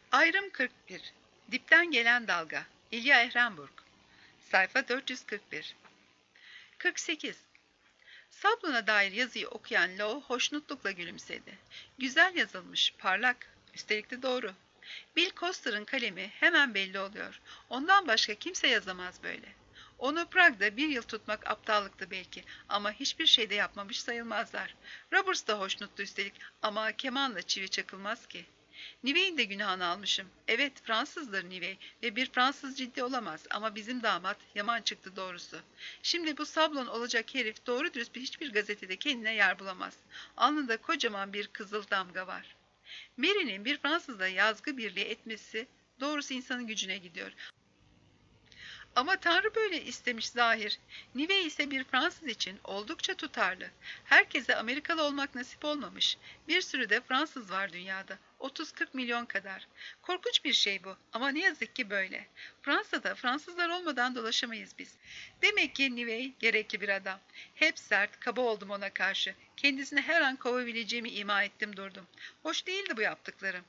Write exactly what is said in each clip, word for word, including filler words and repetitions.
Ayrım kırk bir. Dipten gelen dalga. İlya Ehrenburg. Sayfa dört yüz kırk bir. kırk sekiz. Sablona dair yazıyı okuyan Low hoşnutlukla gülümsedi. Güzel yazılmış, parlak, üstelik de doğru. Bill Coster'ın kalemi hemen belli oluyor. Ondan başka kimse yazamaz böyle. Onu Prag'da bir yıl tutmak aptallıktı belki ama hiçbir şey de yapmamış sayılmazlar. Roberts da hoşnuttu üstelik ama kemanla çivi çakılmaz ki. Nivey'in de günahını almışım. Evet, Fransızdır Nivey ve bir Fransız ciddi olamaz ama bizim damat yaman çıktı doğrusu. Şimdi bu sablon olacak herif doğru dürüst bir hiçbir gazetede kendine yer bulamaz. Alnında kocaman bir kızıl damga var. Mary'nin bir Fransızla yazgı birliği etmesi doğrusu insanın gücüne gidiyor. Ama Tanrı böyle istemiş zahir. Nivea ise bir Fransız için oldukça tutarlı. Herkese Amerikalı olmak nasip olmamış. Bir sürü de Fransız var dünyada. otuz kırk milyon kadar. Korkunç bir şey bu ama ne yazık ki böyle. Fransa'da Fransızlar olmadan dolaşamayız biz. Demek ki Nivea gerekli bir adam. Hep sert, kaba oldum ona karşı. Kendisini her an kovabileceğimi ima ettim durdum. Hoş değildi bu yaptıklarım.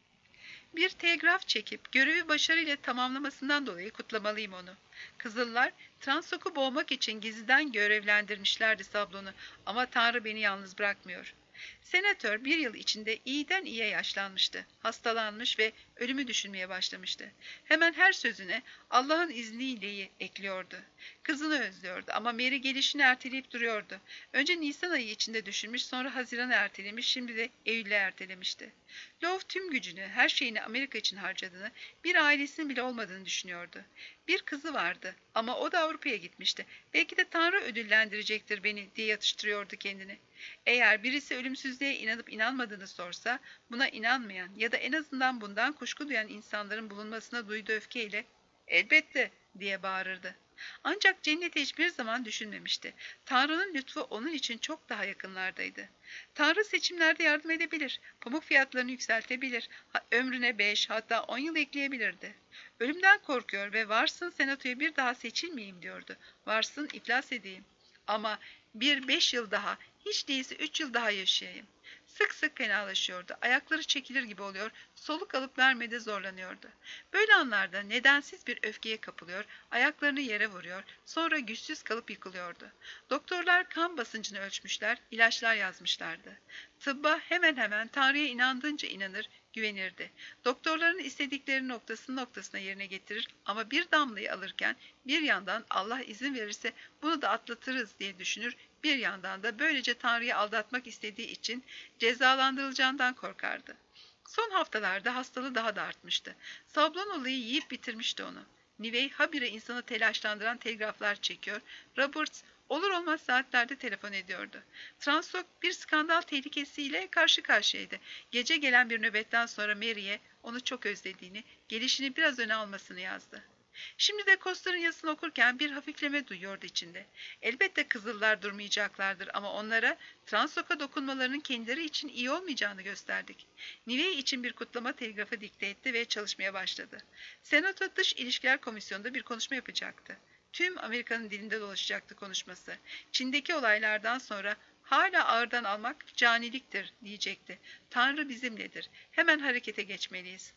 Bir telgraf çekip görevi başarıyla tamamlamasından dolayı kutlamalıyım onu. Kızıllar Transok'u boğmak için gizliden görevlendirmişlerdi Sablon'u ama Tanrı beni yalnız bırakmıyor. Senatör bir yıl içinde iyiden iyiye yaşlanmıştı, hastalanmış ve ölümü düşünmeye başlamıştı. Hemen her sözüne Allah'ın izniyle ekliyordu. Kızını özlüyordu ama Mary gelişini erteleyip duruyordu. Önce Nisan ayı içinde düşünmüş, sonra Haziran'a ertelemiş, şimdi de Eylül'e ertelemişti. Love tüm gücünü, her şeyini Amerika için harcadığını, bir ailesinin bile olmadığını düşünüyordu. Bir kızı vardı ama o da Avrupa'ya gitmişti. Belki de Tanrı ödüllendirecektir beni diye yatıştırıyordu kendini. Eğer birisi ölümsüzlüğe inanıp inanmadığını sorsa, buna inanmayan ya da en azından bundan kuşku duyan insanların bulunmasına duyduğu öfkeyle "Elbette" diye bağırırdı. Ancak cenneti hiçbir zaman düşünmemişti. Tanrı'nın lütfu onun için çok daha yakınlardaydı. Tanrı seçimlerde yardım edebilir, pamuk fiyatlarını yükseltebilir, ömrüne beş hatta on yıl ekleyebilirdi. Ölümden korkuyor ve varsın senatoya bir daha seçilmeyeyim diyordu. Varsın iflas edeyim. Ama bir beş yıl daha, hiç değilse üç yıl daha yaşayayım. Sık sık fenalaşıyordu. Ayakları çekilir gibi oluyor, soluk alıp vermede zorlanıyordu. Böyle anlarda nedensiz bir öfkeye kapılıyor, ayaklarını yere vuruyor, sonra güçsüz kalıp yıkılıyordu. Doktorlar kan basıncını ölçmüşler, ilaçlar yazmışlardı. Tıbba hemen hemen Tanrı'ya inandığınca inanır, güvenirdi. Doktorların istedikleri noktasını noktasına yerine getirir ama bir damlayı alırken bir yandan Allah izin verirse bunu da atlatırız diye düşünür, bir yandan da böylece Tanrı'yı aldatmak istediği için cezalandırılacağından korkardı. Son haftalarda hastalığı daha da artmıştı. Sablon olayı yiyip bitirmişti onu. Nivey habire insanı telaşlandıran telgraflar çekiyor, Roberts olur olmaz saatlerde telefon ediyordu. Transok bir skandal tehlikesiyle karşı karşıyaydı. Gece gelen bir nöbetten sonra Mary'e onu çok özlediğini, gelişini biraz öne almasını yazdı. Şimdi de Coster'ın yazısını okurken bir hafifleme duyuyordu içinde. Elbette Kızıllar durmayacaklardır ama onlara Transok'a dokunmalarının kendileri için iyi olmayacağını gösterdik. Nivea için bir kutlama telgrafı dikte etti ve çalışmaya başladı. Senato Dış İlişkiler Komisyonu'nda bir konuşma yapacaktı. Tüm Amerika'nın dilinde dolaşacaktı konuşması. Çin'deki olaylardan sonra hala ağırdan almak caniliktir diyecekti. Tanrı bizimledir. Hemen harekete geçmeliyiz.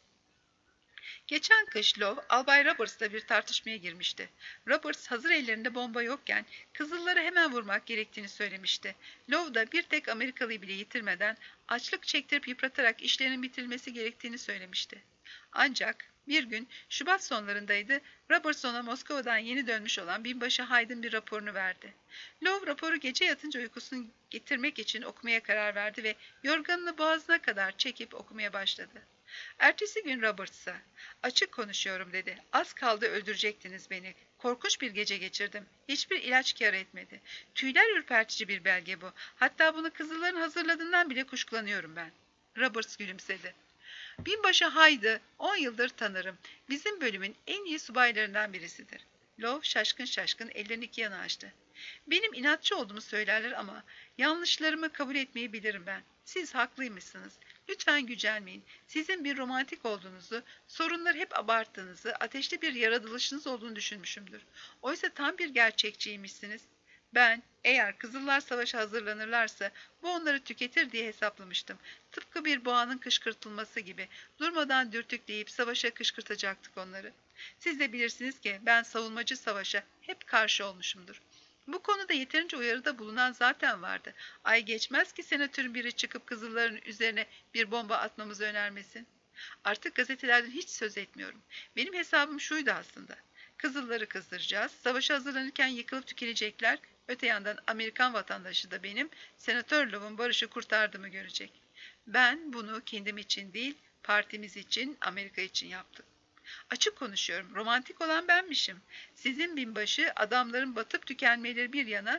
Geçen kış Love, Albay Roberts'la bir tartışmaya girmişti. Roberts hazır ellerinde bomba yokken Kızılları hemen vurmak gerektiğini söylemişti. Love da bir tek Amerikalıyı bile yitirmeden açlık çektirip yıpratarak işlerinin bitirilmesi gerektiğini söylemişti. Ancak bir gün Şubat sonlarındaydı, Roberts ona Moskova'dan yeni dönmüş olan binbaşı Hyde'ın bir raporunu verdi. Love raporu gece yatınca uykusunu getirmek için okumaya karar verdi ve yorganını boğazına kadar çekip okumaya başladı. Ertesi gün Roberts'a, "Açık konuşuyorum" dedi. "Az kaldı öldürecektiniz beni. Korkunç bir gece geçirdim. Hiçbir ilaç kâr etmedi. Tüyler ürpertici bir belge bu. Hatta bunu Kızılların hazırladığından bile kuşkulanıyorum ben." Roberts gülümsedi. "Binbaşı Hyde'ı on yıldır tanırım. Bizim bölümün en iyi subaylarından birisidir." Love şaşkın şaşkın ellerini iki yana açtı. "Benim inatçı olduğumu söylerler ama yanlışlarımı kabul etmeyi bilirim ben. Siz haklıymışsınız. Lütfen gücenmeyin. Sizin bir romantik olduğunuzu, sorunları hep abarttığınızı, ateşli bir yaratılışınız olduğunu düşünmüşümdür. Oysa tam bir gerçekçiymişsiniz." Ben eğer Kızıllar Savaş'a hazırlanırlarsa bu onları tüketir diye hesaplamıştım. Tıpkı bir boğanın kışkırtılması gibi durmadan dürtükleyip savaşa kışkırtacaktık onları. Siz de bilirsiniz ki ben savunmacı savaşa hep karşı olmuşumdur. Bu konuda yeterince uyarıda bulunan zaten vardı. Ay geçmez ki senatörün biri çıkıp Kızılların üzerine bir bomba atmamızı önermesin. Artık gazetelerden hiç söz etmiyorum. Benim hesabım şuydu aslında. Kızılları kızdıracağız, savaşa hazırlanırken yıkılıp tükenecekler, öte yandan Amerikan vatandaşı da benim Senatör Love'un barışı kurtardığımı görecek. Ben bunu kendim için değil, partimiz için, Amerika için yaptım. Açık konuşuyorum, romantik olan benmişim. Sizin binbaşı adamların batıp tükenmeleri bir yana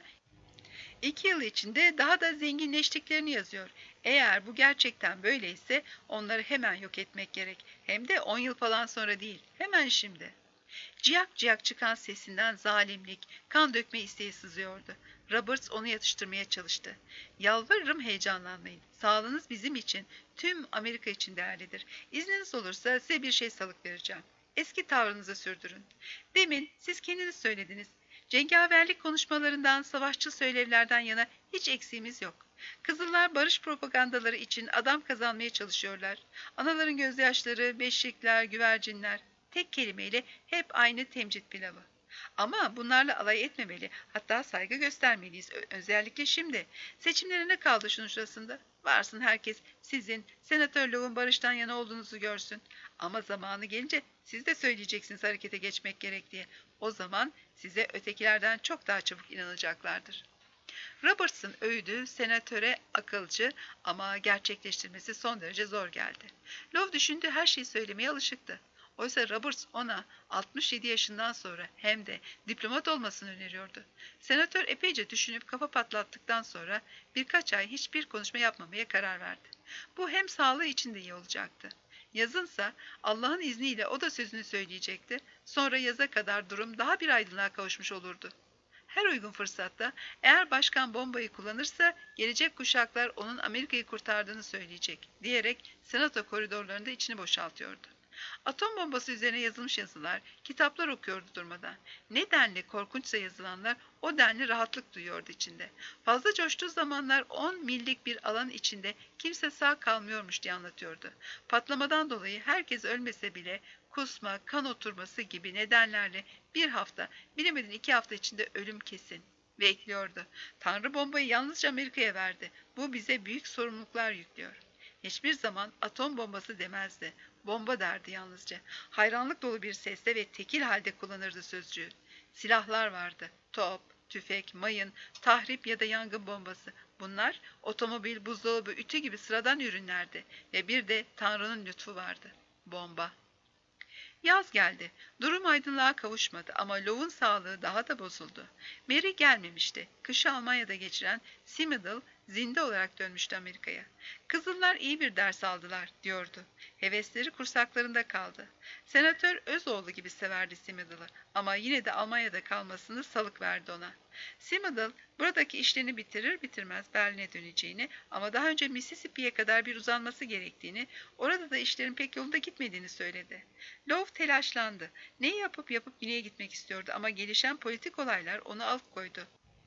İki yıl içinde daha da zenginleştiklerini yazıyor. Eğer bu gerçekten böyleyse onları hemen yok etmek gerek. Hem de on yıl falan sonra değil, hemen şimdi. Ciyak ciyak çıkan sesinden zalimlik, kan dökme isteği sızıyordu. Roberts onu yatıştırmaya çalıştı. Yalvarırım heyecanlanmayın. Sağlığınız bizim için, tüm Amerika için değerlidir. İzniniz olursa size bir şey salık vereceğim. Eski tavrınızı sürdürün. Demin siz kendiniz söylediniz. Cengaverlik konuşmalarından, savaşçı söylevlerden yana hiç eksiğimiz yok. Kızıllar barış propagandaları için adam kazanmaya çalışıyorlar. Anaların gözyaşları, beşikler, güvercinler. Tek kelimeyle hep aynı temcit pilavı. Ama bunlarla alay etmemeli, hatta saygı göstermeliyiz. Özellikle şimdi. Seçimlere ne kaldı şunun şurasında? Varsın herkes sizin, Senatör Love'un barıştan yana olduğunuzu görsün. Ama zamanı gelince siz de söyleyeceksiniz harekete geçmek gerek diye. O zaman size ötekilerden çok daha çabuk inanacaklardır. Robertson öğüdü senatöre akılcı ama gerçekleştirmesi son derece zor geldi. Love düşündüğü her şeyi söylemeye alışıktı. Oysa Roberts ona altmış yedi yaşından sonra hem de diplomat olmasını öneriyordu. Senatör epeyce düşünüp kafa patlattıktan sonra birkaç ay hiçbir konuşma yapmamaya karar verdi. Bu hem sağlığı için de iyi olacaktı. Yazınsa Allah'ın izniyle o da sözünü söyleyecekti. Sonra yaza kadar durum daha bir aydınlığa kavuşmuş olurdu. Her uygun fırsatta eğer başkan bombayı kullanırsa gelecek kuşaklar onun Amerika'yı kurtardığını söyleyecek diyerek senato koridorlarında içini boşaltıyordu. Atom bombası üzerine yazılmış yazılar, kitaplar okuyordu durmadan. Ne denli korkunçsa yazılanlar o denli rahatlık duyuyordu içinde. Fazla coştuğu zamanlar on millik bir alan içinde kimse sağ kalmıyormuş diye anlatıyordu. Patlamadan dolayı herkes ölmese bile kusma, kan oturması gibi nedenlerle bir hafta, bilemedin iki hafta içinde ölüm kesin. Ve ekliyordu. Tanrı bombayı yalnızca Amerika'ya verdi. Bu bize büyük sorumluluklar yüklüyor. Hiçbir zaman atom bombası demezdi. Bomba derdi yalnızca. Hayranlık dolu bir sesle ve tekil halde kullanırdı sözcüğü. Silahlar vardı. Top, tüfek, mayın, tahrip ya da yangın bombası. Bunlar otomobil, buzdolabı, ütü gibi sıradan ürünlerdi. Ve bir de Tanrı'nın lütfu vardı. Bomba. Yaz geldi. Durum aydınlığa kavuşmadı ama Love'un sağlığı daha da bozuldu. Mary gelmemişti. Kışı Almanya'da geçiren Simidal zinde olarak dönmüştü Amerika'ya. Kızıllar iyi bir ders aldılar, diyordu. Hevesleri kursaklarında kaldı. Senatör Özoğlu gibi severdi Simidal'ı ama yine de Almanya'da kalmasını salık verdi ona. Simidal buradaki işlerini bitirir bitirmez Berlin'e döneceğini ama daha önce Mississippi'ye kadar bir uzanması gerektiğini, orada da işlerin pek yolunda gitmediğini söyledi. Love telaşlandı. Ne yapıp yapıp güneye gitmek istiyordu ama gelişen politik olaylar onu alıkoydu.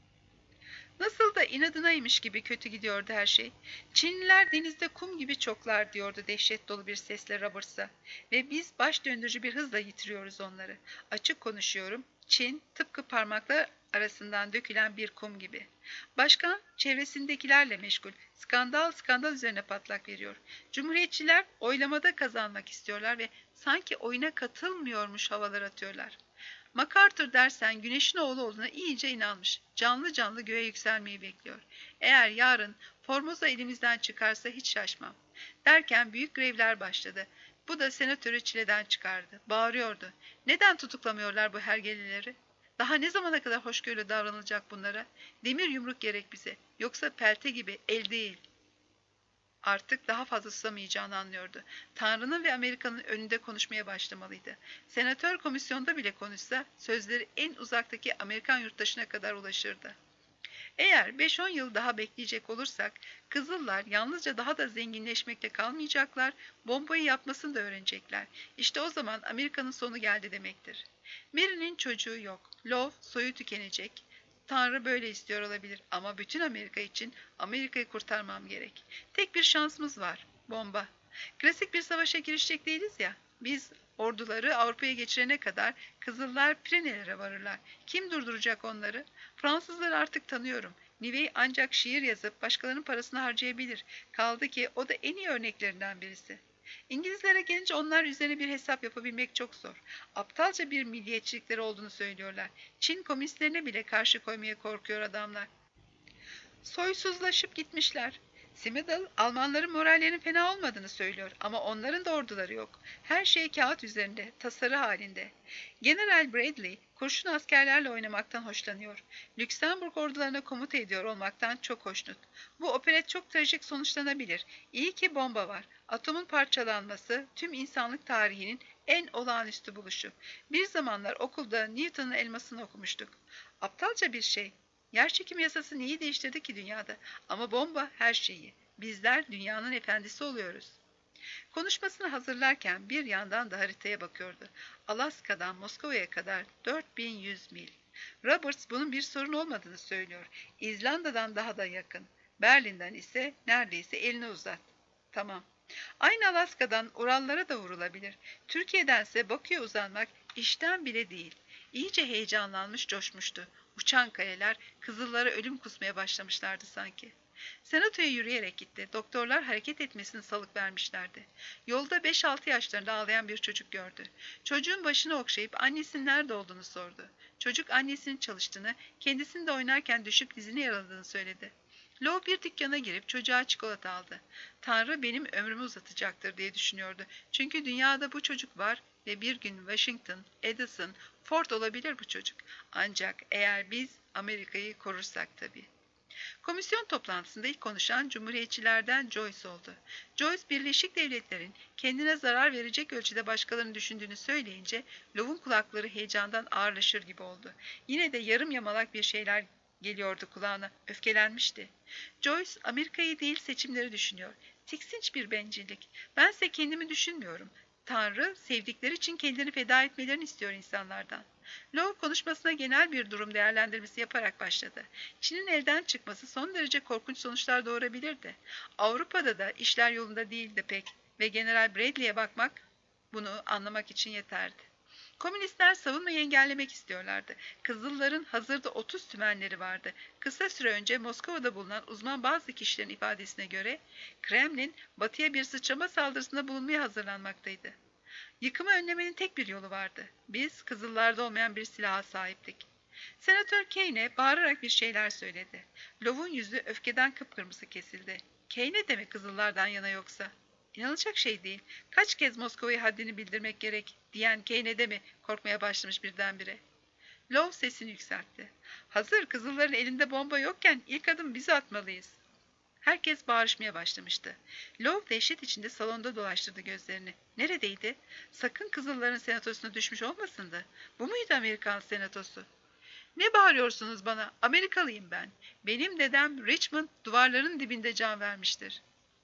Nasıl da inadınaymış gibi kötü gidiyordu her şey. Çinliler denizde kum gibi çoklar diyordu dehşet dolu bir sesle Roberts'a. Ve biz baş döndürücü bir hızla yitiriyoruz onları. Açık konuşuyorum. Çin tıpkı parmaklar arasından dökülen bir kum gibi. Başkan çevresindekilerle meşgul. Skandal skandal üzerine patlak veriyor. Cumhuriyetçiler oylamada kazanmak istiyorlar ve sanki oyuna katılmıyormuş havalar atıyorlar. MacArthur dersen güneşin oğlu olduğuna iyice inanmış. Canlı canlı göğe yükselmeyi bekliyor. Eğer yarın Formosa elimizden çıkarsa hiç şaşmam. Derken büyük grevler başladı. Bu da senatörü çileden çıkardı. Bağırıyordu. Neden tutuklamıyorlar bu hergeleleri? Daha ne zamana kadar hoşgörülü davranılacak bunlara? Demir yumruk gerek bize. Yoksa pelte gibi el değil. Artık daha fazla susamayacağını anlıyordu. Tanrı'nın ve Amerika'nın önünde konuşmaya başlamalıydı. Senatör komisyonda bile konuşsa sözleri en uzaktaki Amerikan yurttaşına kadar ulaşırdı. Eğer beş on yıl daha bekleyecek olursak Kızıllar yalnızca daha da zenginleşmekte kalmayacaklar, bombayı yapmasını da öğrenecekler. İşte o zaman Amerika'nın sonu geldi demektir. Mary'nin çocuğu yok. Love soyu tükenecek. Tanrı böyle istiyor olabilir ama bütün Amerika için Amerika'yı kurtarmam gerek. Tek bir şansımız var. Bomba. Klasik bir savaşa girişecek değiliz ya. Biz orduları Avrupa'ya geçirene kadar Kızıllar Pirenelere varırlar. Kim durduracak onları? Fransızları artık tanıyorum. Nivey ancak şiir yazıp başkalarının parasını harcayabilir. Kaldı ki o da en iyi örneklerinden birisi. İngilizlere gelince onlar üzerine bir hesap yapabilmek çok zor. Aptalca bir milliyetçilikleri olduğunu söylüyorlar. Çin komünistlerine bile karşı koymaya korkuyor adamlar. Soysuzlaşıp gitmişler. Smithel, Almanların morallerinin fena olmadığını söylüyor ama onların da orduları yok. Her şey kağıt üzerinde, tasarı halinde. General Bradley, kurşun askerlerle oynamaktan hoşlanıyor. Lüksemburg ordularına komuta ediyor olmaktan çok hoşnut. Bu operet çok trajik sonuçlanabilir. İyi ki bomba var. Atomun parçalanması, tüm insanlık tarihinin en olağanüstü buluşu. Bir zamanlar okulda Newton'un elmasını okumuştuk. Aptalca bir şey. Yerçekim yasası neyi değiştirdi ki dünyada? Ama bomba her şeyi. Bizler dünyanın efendisi oluyoruz. Konuşmasını hazırlarken bir yandan da haritaya bakıyordu. Alaska'dan Moskova'ya kadar dört bin yüz mil. Roberts bunun bir sorun olmadığını söylüyor. İzlanda'dan daha da yakın. Berlin'den ise neredeyse elini uzat. Tamam. Aynı Alaska'dan Urallara da vurulabilir. Türkiye'dense Bakü'ye uzanmak işten bile değil. İyice heyecanlanmış, coşmuştu. Uçan kaleler Kızıllara ölüm kusmaya başlamışlardı sanki. Senatoya yürüyerek gitti. Doktorlar hareket etmesini salık vermişlerdi. Yolda beş altı yaşlarında ağlayan bir çocuk gördü. Çocuğun başını okşayıp annesinin nerede olduğunu sordu. Çocuk annesinin çalıştığını, kendisinin de oynarken düşüp dizini yaraladığını söyledi. Low bir dükkana girip çocuğa çikolata aldı. Tanrı benim ömrümü uzatacaktır diye düşünüyordu. Çünkü dünyada bu çocuk var ve bir gün Washington, Edison, Ford olabilir bu çocuk. Ancak eğer biz Amerika'yı korursak tabii. Komisyon toplantısında ilk konuşan Cumhuriyetçilerden Joyce oldu. Joyce, Birleşik Devletler'in kendine zarar verecek ölçüde başkalarını düşündüğünü söyleyince Low'un kulakları heyecandan ağırlaşır gibi oldu. Yine de yarım yamalak bir şeyler geliyordu kulağına. Öfkelenmişti. Joyce, Amerika'yı değil seçimleri düşünüyor. Tiksinç bir bencillik. Bense kendimi düşünmüyorum. Tanrı, sevdikleri için kendini feda etmelerini istiyor insanlardan. Low konuşmasına genel bir durum değerlendirmesi yaparak başladı. Çin'in elden çıkması son derece korkunç sonuçlar doğurabilirdi. Avrupa'da da işler yolunda değildi pek ve General Bradley'e bakmak bunu anlamak için yeterdi. Komünistler savunmayı engellemek istiyorlardı. Kızılların hazırda otuz tümenleri vardı. Kısa süre önce Moskova'da bulunan uzman bazı kişilerin ifadesine göre Kremlin batıya bir sıçrama saldırısında bulunmaya hazırlanmaktaydı. Yıkımı önlemenin tek bir yolu vardı. Biz Kızıllarda olmayan bir silaha sahiptik. Senatör Kane bağırarak bir şeyler söyledi. Low'un yüzü öfkeden kıpkırmızı kesildi. Kane de mi Kızıllardan yana yoksa? İnanılacak şey değil. Kaç kez Moskova'ya haddini bildirmek gerek diyen Kane de mi korkmaya başlamış birdenbire? Low sesini yükseltti. Hazır Kızılların elinde bomba yokken ilk adım bizi atmalıyız. Herkes bağırışmaya başlamıştı. Low dehşet içinde salonda dolaştırdı gözlerini. Neredeydi? Sakın Kızılların senatosuna düşmüş olmasındı. Bu muydu Amerikan senatosu? Ne bağırıyorsunuz bana? Amerikalıyım ben. Benim dedem Richmond duvarların dibinde can vermiştir.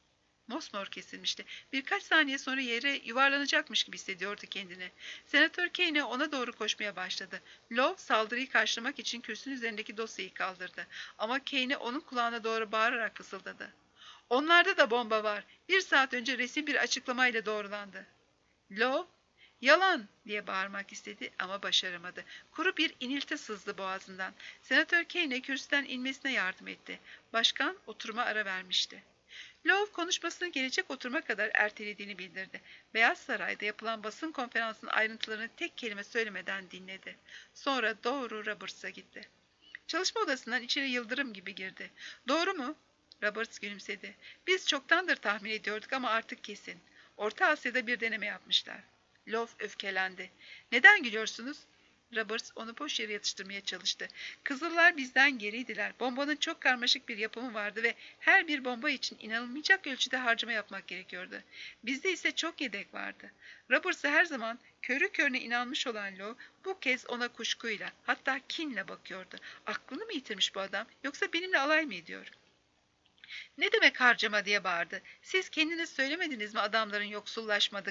Mosmor kesilmişti. Birkaç saniye sonra yere yuvarlanacakmış gibi hissediyordu kendini. Senatör Kane ona doğru koşmaya başladı. Low saldırıyı karşılamak için kürsünün üzerindeki dosyayı kaldırdı. Ama Kane onun kulağına doğru bağırarak fısıldadı. Onlarda da bomba var. Bir saat önce resmi bir açıklamayla doğrulandı. Low, yalan diye bağırmak istedi ama başaramadı. Kuru bir inilti sızdı boğazından. Senatör Kane kürsüden inmesine yardım etti. Başkan oturuma ara vermişti. Low konuşmasını gelecek oturuma kadar ertelediğini bildirdi. Beyaz Saray'da yapılan basın konferansının ayrıntılarını tek kelime söylemeden dinledi. Sonra doğru Roberts'a gitti. Çalışma odasından içeri yıldırım gibi girdi. Doğru mu? Roberts gülümsedi. Biz çoktandır tahmin ediyorduk ama artık kesin. Orta Asya'da bir deneme yapmışlar. Low öfkelendi. Neden gülüyorsunuz? Roberts onu boş yere yatıştırmaya çalıştı. Kızıllar bizden geriydiler. Bombanın çok karmaşık bir yapımı vardı ve her bir bomba için inanılmayacak ölçüde harcama yapmak gerekiyordu. Bizde ise çok yedek vardı. Roberts'a her zaman körü körüne inanmış olan Low bu kez ona kuşkuyla, hatta kinle bakıyordu. Aklını mı yitirmiş bu adam, yoksa benimle alay mı ediyor? Ne demek harcama diye bağırdı. Siz kendiniz söylemediniz mi adamların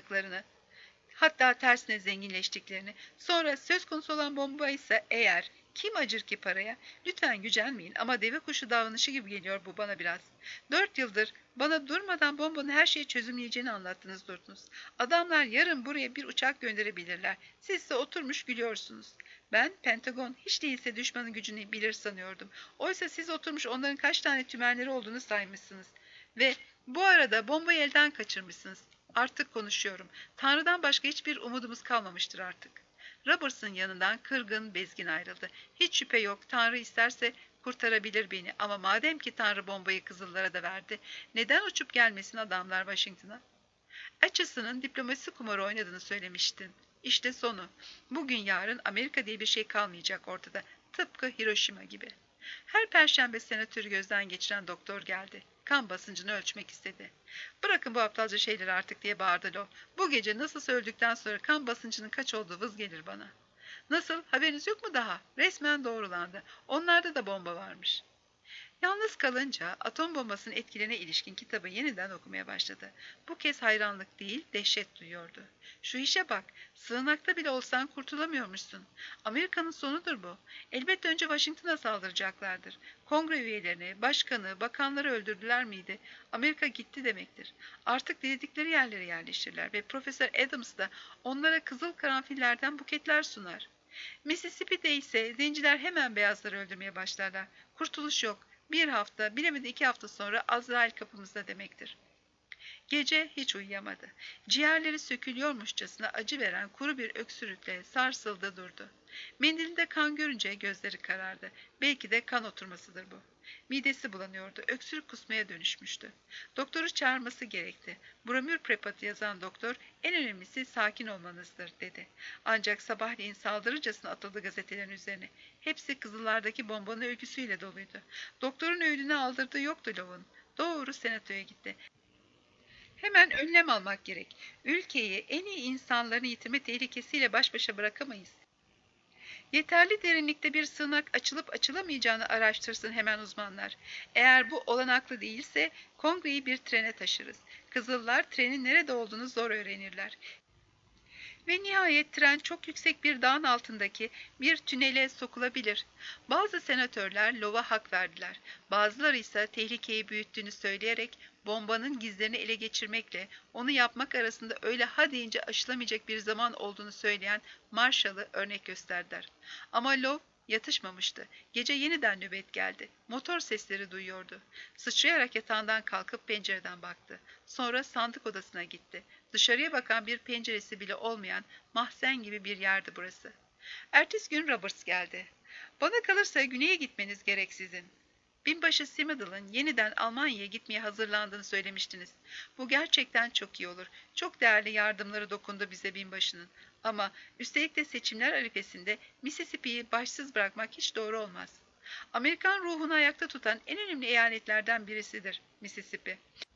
yoksullaşmadıklarını? Hatta tersine zenginleştiklerini. Sonra söz konusu olan bomba ise eğer Kim acır ki paraya? Lütfen gücenmeyin ama deve kuşu davranışı gibi geliyor bu bana biraz. Dört yıldır bana durmadan bombanın her şeyi çözümleyeceğini anlattınız durdunuz. Adamlar yarın buraya bir uçak gönderebilirler. Siz ise oturmuş gülüyorsunuz. Ben Pentagon hiç değilse düşmanın gücünü bilir sanıyordum. Oysa siz oturmuş onların kaç tane tümenleri olduğunu saymışsınız. Ve bu arada bombayı elden kaçırmışsınız. Artık konuşuyorum. Tanrı'dan başka hiçbir umudumuz kalmamıştır artık. Roberts'ın yanından kırgın, bezgin ayrıldı. Hiç şüphe yok, Tanrı isterse kurtarabilir beni ama madem ki Tanrı bombayı Kızıllara da verdi, neden uçup gelmesin adamlar Washington'a? Atchison'ın diplomasi kumarı oynadığını söylemiştin. İşte sonu. Bugün yarın Amerika diye bir şey kalmayacak ortada. Tıpkı Hiroşima gibi. Her perşembe senatörü gözden geçiren doktor geldi. Kan basıncını ölçmek istedi. Bırakın bu aptalca şeyleri artık diye bağırdı Lo. Bu gece nasılsa öldükten sonra kan basıncının kaç olduğu vız gelir bana. Nasıl? Haberiniz yok mu daha? Resmen doğrulandı. Onlarda da bomba varmış. Yalnız kalınca atom bombasının etkilerine ilişkin kitabı yeniden okumaya başladı. Bu kez hayranlık değil, dehşet duyuyordu. Şu işe bak, sığınakta bile olsan kurtulamıyormuşsun. Amerika'nın sonudur bu. Elbette önce Washington'a saldıracaklardır. Kongre üyelerini, başkanı, bakanları öldürdüler miydi? Amerika gitti demektir. Artık diledikleri yerlere yerleşirler ve Profesör Adams da onlara kızıl karanfillerden buketler sunar. Mississippi'de ise zenciler hemen beyazları öldürmeye başlarlar. Kurtuluş yok. Bir hafta, bilemedi iki hafta sonra Azrail kapımızda demektir. Gece hiç uyuyamadı. Ciğerleri sökülüyormuşçasına acı veren kuru bir öksürükle sarsıldı durdu. Mendilinde kan görünce gözleri karardı. Belki de kan oturmasıdır bu. Midesi bulanıyordu. Öksürük kusmaya dönüşmüştü. Doktoru çağırması gerekti. Bromür prepatı yazan doktor, en önemlisi sakin olmanızdır dedi. Ancak sabahleyin saldırıcasına atıldı gazetelerin üzerine. Hepsi Kızıllardaki bombanın öyküsüyle doluydu. Doktorun öğüdüne aldırdığı yoktu Lov'un. Doğru senatoya gitti. Hemen önlem almak gerek. Ülkeyi en iyi insanların yitirme tehlikesiyle baş başa bırakamayız. Yeterli derinlikte bir sığınak açılıp açılamayacağını araştırsın hemen uzmanlar. Eğer bu olanaklı değilse kongreyi bir trene taşırız. Kızıllar trenin nerede olduğunu zor öğrenirler. Ve nihayet tren çok yüksek bir dağın altındaki bir tünele sokulabilir. Bazı senatörler Low'a hak verdiler. Bazıları ise tehlikeyi büyüttüğünü söyleyerek bombanın gizlerini ele geçirmekle onu yapmak arasında öyle ha deyince aşılamayacak bir zaman olduğunu söyleyen Marshall'ı örnek gösterdiler. Ama Low yatışmamıştı. Gece yeniden nöbet geldi. Motor sesleri duyuyordu. Sıçrayarak yatağından kalkıp pencereden baktı. Sonra sandık odasına gitti. Dışarıya bakan bir penceresi bile olmayan mahzen gibi bir yerdi burası. Ertesi gün Roberts geldi. Bana kalırsa güneye gitmeniz gerek sizin. Binbaşı Simidal'ın yeniden Almanya'ya gitmeye hazırlandığını söylemiştiniz. Bu gerçekten çok iyi olur. Çok değerli yardımları dokundu bize binbaşının. Ama üstelik de seçimler arifesinde Mississippi'yi başsız bırakmak hiç doğru olmaz. Amerikan ruhunu ayakta tutan en önemli eyaletlerden birisidir Mississippi.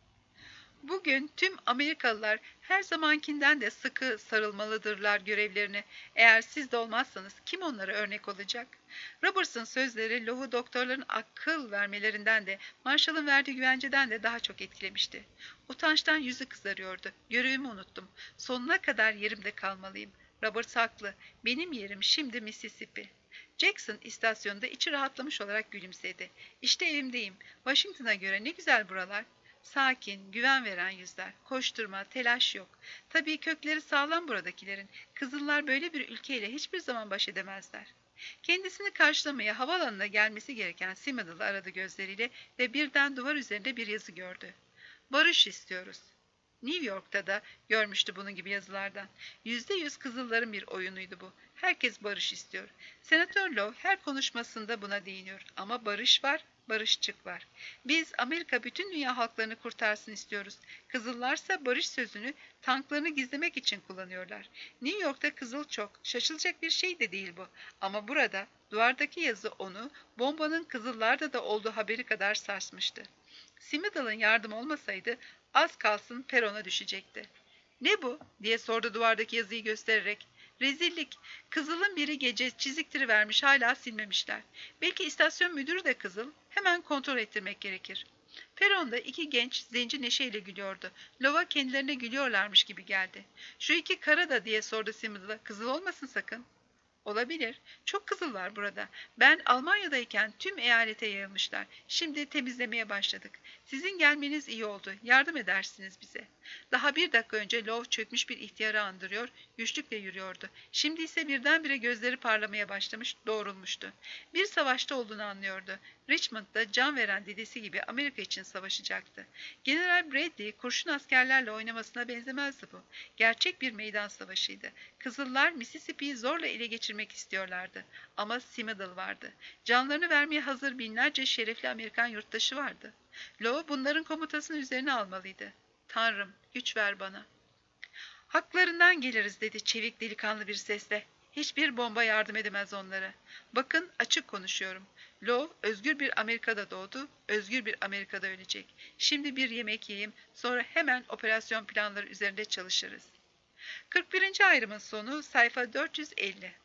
Bugün tüm Amerikalılar her zamankinden de sıkı sarılmalıdırlar görevlerine. Eğer siz de olmazsanız kim onlara örnek olacak? Roberts'ın sözleri Low'u doktorların akıl vermelerinden de Marshall'ın verdiği güvenceden de daha çok etkilemişti. Utançtan yüzü kızarıyordu. Görevimi unuttum. Sonuna kadar yerimde kalmalıyım. Roberts haklı. Benim yerim şimdi Mississippi. Jackson istasyonda içi rahatlamış olarak gülümsedi. İşte evimdeyim. Washington'a göre ne güzel buralar. Sakin, güven veren yüzler, koşturma, telaş yok. Tabii kökleri sağlam buradakilerin. Kızıllar böyle bir ülkeyle hiçbir zaman baş edemezler. Kendisini karşılamaya havaalanına gelmesi gereken Simidal'ı aradı gözleriyle ve birden duvar üzerinde bir yazı gördü. Barış istiyoruz. New York'ta da görmüştü bunun gibi yazılardan. Yüzde yüz Kızılların bir oyunuydu bu. Herkes barış istiyor. Senatör Low her konuşmasında buna değiniyor. Ama barış var, barışçık var. Biz Amerika bütün dünya halklarını kurtarsın istiyoruz. Kızıllarsa barış sözünü tanklarını gizlemek için kullanıyorlar. New York'ta kızıl çok. Şaşılacak bir şey de değil bu. Ama burada duvardaki yazı onu bombanın Kızıllarda da olduğu haberi kadar sarsmıştı. Simidal'ın yardım olmasaydı az kalsın perona düşecekti. "Ne bu?" diye sordu duvardaki yazıyı göstererek. "Rezillik. Kızıl'ın biri gece çiziktirivermiş, hala silmemişler. Belki istasyon müdürü de Kızıl. Hemen kontrol ettirmek gerekir." Peronda iki genç zenci neşeyle gülüyordu. Lova kendilerine gülüyorlarmış gibi geldi. "Şu iki kara da?" diye sordu Simidal'a. "Kızıl olmasın sakın." Olabilir. Çok kızıl var burada. Ben Almanya'dayken tüm eyalete yayılmışlar. Şimdi temizlemeye başladık. Sizin gelmeniz iyi oldu. Yardım edersiniz bize. Daha bir dakika önce Love çökmüş bir ihtiyarı andırıyor, güçlükle yürüyordu. Şimdi ise birdenbire gözleri parlamaya başlamış, doğrulmuştu. Bir savaşta olduğunu anlıyordu. Richmond'da can veren dedesi gibi Amerika için savaşacaktı. General Bradley kurşun askerlerle oynamasına benzemezdi bu. Gerçek bir meydan savaşıydı. Kızıllar Mississippi'yi zorla ele geçirmek istiyorlardı. Ama Simidal vardı. Canlarını vermeye hazır binlerce şerefli Amerikan yurttaşı vardı. Lowe bunların komutasını üzerine almalıydı. Tanrım, güç ver bana. Haklarından geliriz dedi çevik delikanlı bir sesle. Hiçbir bomba yardım edemez onlara. Bakın açık konuşuyorum. Lowe özgür bir Amerika'da doğdu, özgür bir Amerika'da ölecek. Şimdi bir yemek yiyeyim, sonra hemen operasyon planları üzerinde çalışırız. kırk birinci ayrımın sonu sayfa dört yüz elli.